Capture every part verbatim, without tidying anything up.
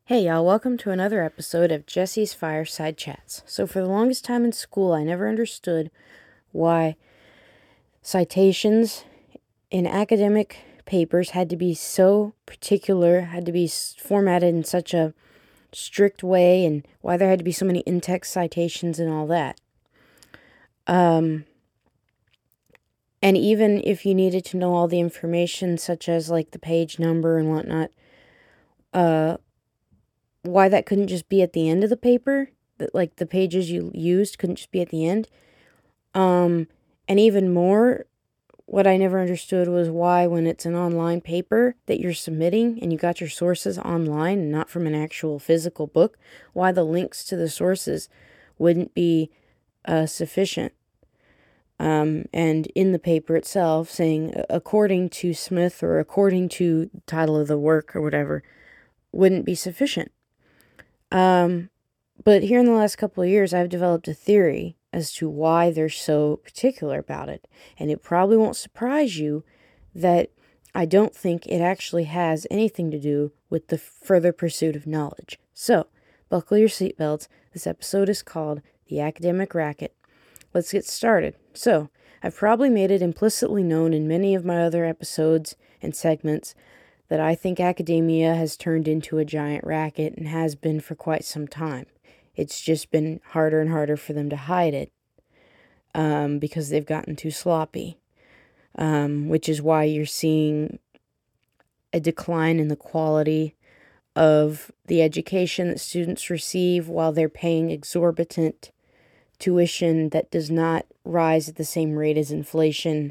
Hey y'all, welcome to another episode of Jesse's Fireside Chats. So for the longest time in school, I never understood why citations in academic papers had to be so particular, had to be formatted in such a strict way, and why there had to be so many in-text citations and all that. Um, and even if you needed to know all the information, such as like the page number and whatnot, uh, why that couldn't just be at the end of the paper, that like the pages you used couldn't just be at the end. Um, and even more, what I never understood was why when it's an online paper that you're submitting and you got your sources online and not from an actual physical book, why the links to the sources wouldn't be uh, sufficient. Um, and in the paper itself saying, according to Smith or according to the title of the work or whatever, wouldn't be sufficient. Um, but here in the last couple of years, I've developed a theory as to why they're so particular about it. And it probably won't surprise you that I don't think it actually has anything to do with the further pursuit of knowledge. So, buckle your seatbelts. This episode is called The Academic Racket. Let's get started. So, I've probably made it implicitly known in many of my other episodes and segments that I think academia has turned into a giant racket and has been for quite some time. It's just been harder and harder for them to hide it um, because they've gotten too sloppy, um, which is why you're seeing a decline in the quality of the education that students receive while they're paying exorbitant tuition that does not rise at the same rate as inflation.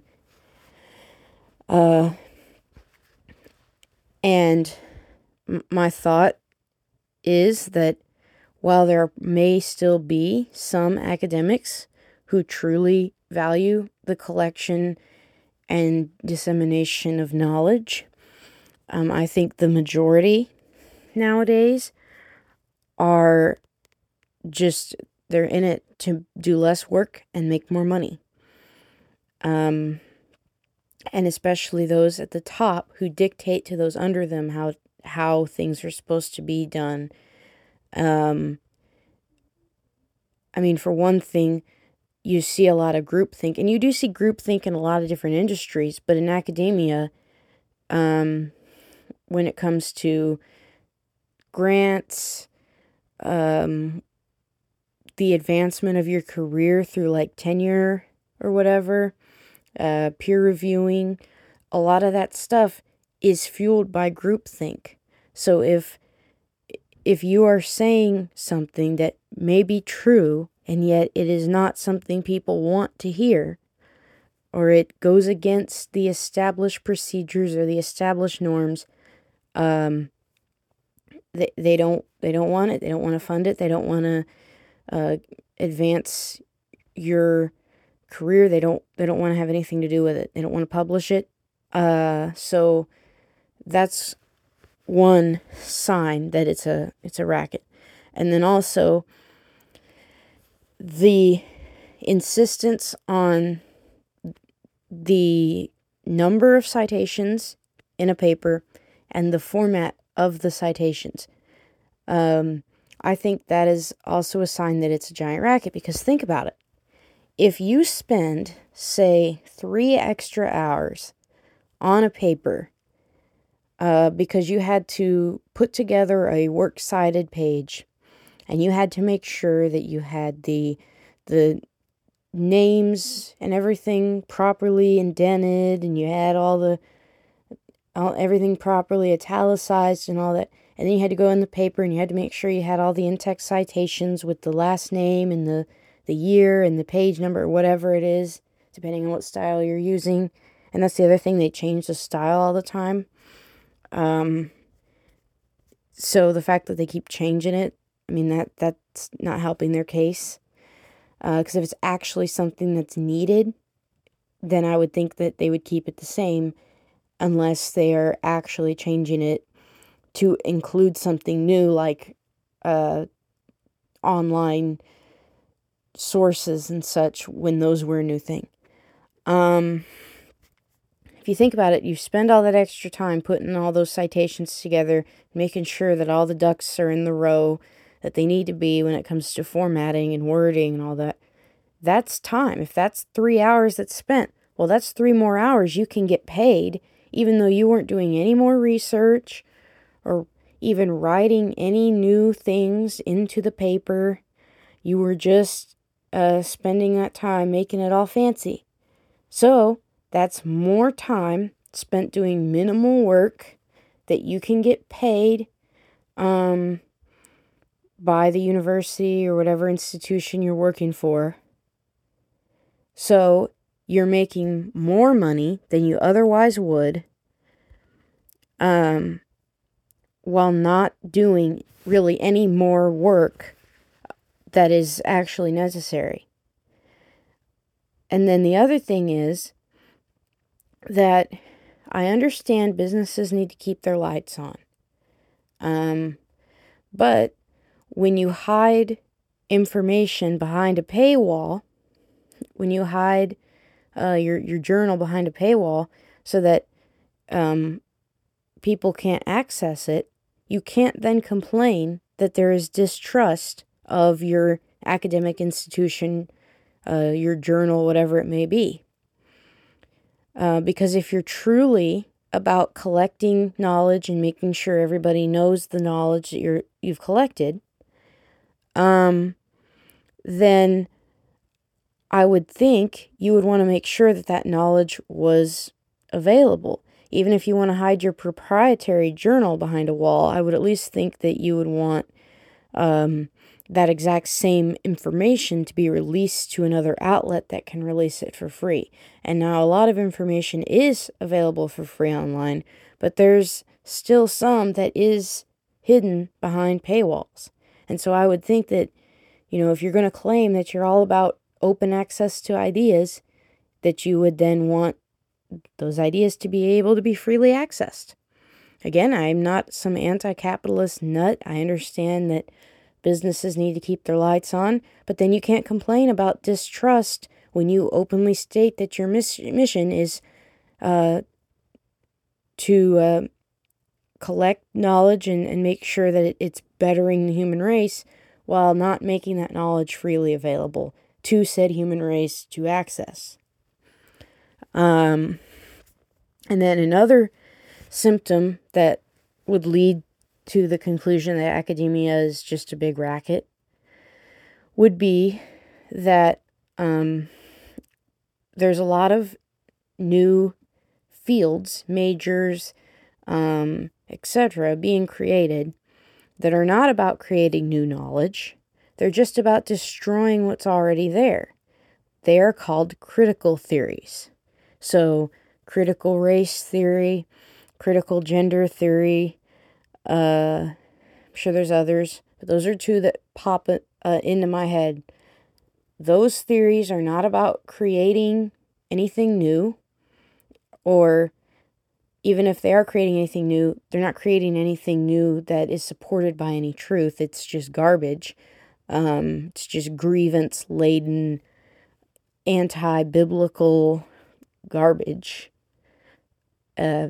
Uh, and m- my thought is that while there may still be some academics who truly value the collection and dissemination of knowledge, um, I think the majority nowadays are just, they're in it to do less work and make more money. Um, and especially those at the top who dictate to those under them how, how things are supposed to be done. Um, I mean, for one thing, you see a lot of groupthink, and you do see groupthink in a lot of different industries, but in academia, um, when it comes to grants, um, the advancement of your career through like tenure or whatever, uh, peer reviewing, a lot of that stuff is fueled by groupthink. So if if you are saying something that may be true and yet it is not something people want to hear, or it goes against the established procedures or the established norms, um, they, they don't they don't want it. They don't want to fund it. They don't want to uh, advance your career. They don't they don't want to have anything to do with it. They don't want to publish it. Uh, so that's one sign that it's a it's a racket. And then also the insistence on the number of citations in a paper and the format of the citations. Um, I think that is also a sign that it's a giant racket, because think about it. If you spend, say, three extra hours on a paper uh, because you had to put together a works cited page and you had to make sure that you had the the names and everything properly indented, and you had all the all, everything properly italicized and all that, and then you had to go in the paper and you had to make sure you had all the in-text citations with the last name and the the year and the page number or whatever it is, depending on what style you're using. And that's the other thing, they change the style all the time. Um, so the fact that they keep changing it, I mean, that that's not helping their case. Because uh, if it's actually something that's needed, then I would think that they would keep it the same, unless they are actually changing it to include something new, like uh, online sources and such, when those were a new thing. Um, if you think about it, you spend all that extra time putting all those citations together, making sure that all the ducks are in the row that they need to be when it comes to formatting and wording and all that. That's time. If that's three hours that's spent, well, that's three more hours you can get paid, even though you weren't doing any more research or even writing any new things into the paper. You were just uh, spending that time making it all fancy. So that's more time spent doing minimal work that you can get paid um, by the university or whatever institution you're working for. So you're making more money than you otherwise would um, while not doing really any more work that is actually necessary. And then the other thing is that I understand businesses need to keep their lights on. Um, but when you hide information behind a paywall, when you hide uh, your, your journal behind a paywall so that um, people can't access it, you can't then complain that there is distrust of your academic institution, uh, your journal, whatever it may be. Uh, because if you're truly about collecting knowledge and making sure everybody knows the knowledge that you're, you've collected, um, then I would think you would want to make sure that that knowledge was available. Even if you want to hide your proprietary journal behind a wall, I would at least think that you would want um, that exact same information to be released to another outlet that can release it for free. And now a lot of information is available for free online, but there's still some that is hidden behind paywalls. And so I would think that, you know, if you're going to claim that you're all about open access to ideas, that you would then want those ideas to be able to be freely accessed. Again, I'm not some anti-capitalist nut. I understand that businesses need to keep their lights on, but then you can't complain about distrust when you openly state that your miss- mission is uh, to uh, collect knowledge and, and make sure that it, it's bettering the human race while not making that knowledge freely available to said human race to access. Um, and then another symptom that would lead to the conclusion that academia is just a big racket would be that um, there's a lot of new fields, majors, um, et cetera, being created that are not about creating new knowledge. They're just about destroying what's already there. They are called critical theories. So, critical race theory, critical gender theory, uh, I'm sure there's others, but those are two that pop uh, into my head. Those theories are not about creating anything new, or even if they are creating anything new, they're not creating anything new that is supported by any truth. It's just garbage. Um, it's just grievance-laden, anti-biblical garbage. Uh,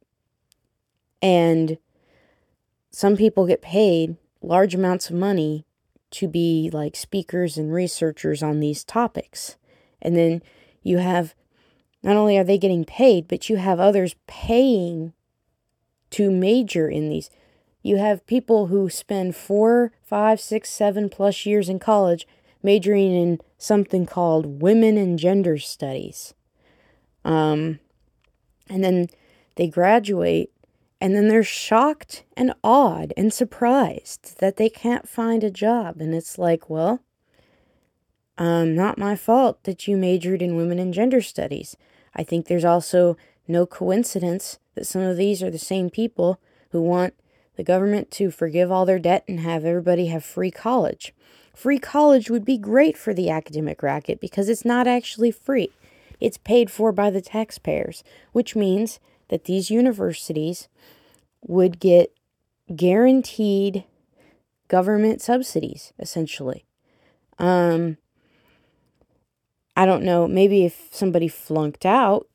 and some people get paid large amounts of money to be like speakers and researchers on these topics. And then you have, not only are they getting paid, but you have others paying to major in these. You have people who spend four, five, six, seven plus years in college majoring in something called women and gender studies. Um, and then they graduate, and then they're shocked and awed and surprised that they can't find a job. And it's like, well, um, not my fault that you majored in women and gender studies. I think there's also no coincidence that some of these are the same people who want the government to forgive all their debt and have everybody have free college. Free college would be great for the academic racket because it's not actually free. It's paid for by the taxpayers, which means that these universities would get guaranteed government subsidies, essentially. Um, I don't know, maybe if somebody flunked out,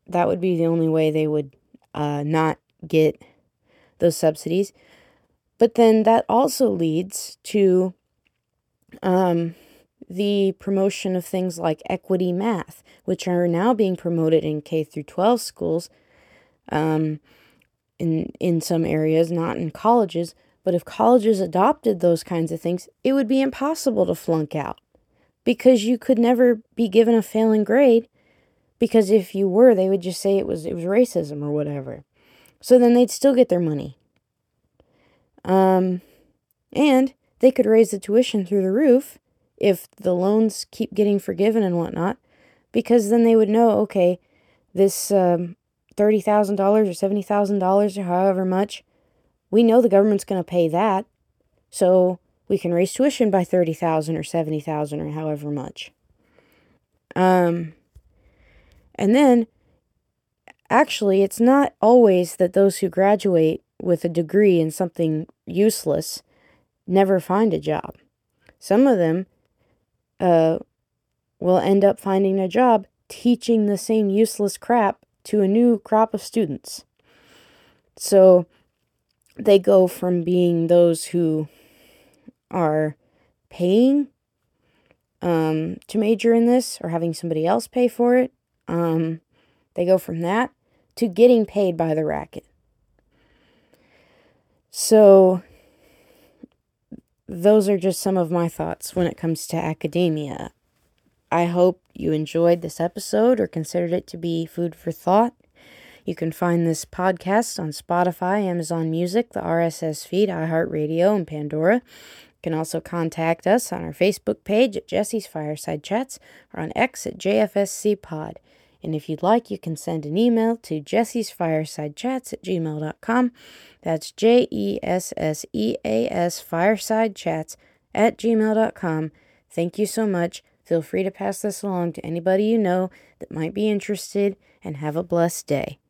that would be the only way they would uh, not get those subsidies. But then that also leads to um, the promotion of things like equity math, which are now being promoted in K through twelve schools, um, in in some areas, not in colleges. But if colleges adopted those kinds of things, it would be impossible to flunk out, because you could never be given a failing grade, because if you were, they would just say it was it was racism or whatever. So then they'd still get their money. Um, and they could raise the tuition through the roof if the loans keep getting forgiven and whatnot, because then they would know, okay, this um, thirty thousand dollars or seventy thousand dollars or however much, we know the government's going to pay that, so we can raise tuition by thirty thousand dollars or seventy thousand dollars or however much. Um, and then, actually, it's not always that those who graduate with a degree in something useless never find a job. Some of them uh, will end up finding a job teaching the same useless crap to a new crop of students. So they go from being those who are paying um, to major in this, or having somebody else pay for it. Um, they go from that to getting paid by the racket. So those are just some of my thoughts when it comes to academia. I hope you enjoyed this episode or considered it to be food for thought. You can find this podcast on Spotify, Amazon Music, the R S S feed, iHeartRadio, and Pandora. You can also contact us on our Facebook page at Jesse's Fireside Chats, or on X at J F S C Pod. And if you'd like, you can send an email to jessie's fireside chats at gmail dot com. That's J E S S E A S Fireside Chats at gmail dot com. Thank you so much. Feel free to pass this along to anybody you know that might be interested, and have a blessed day.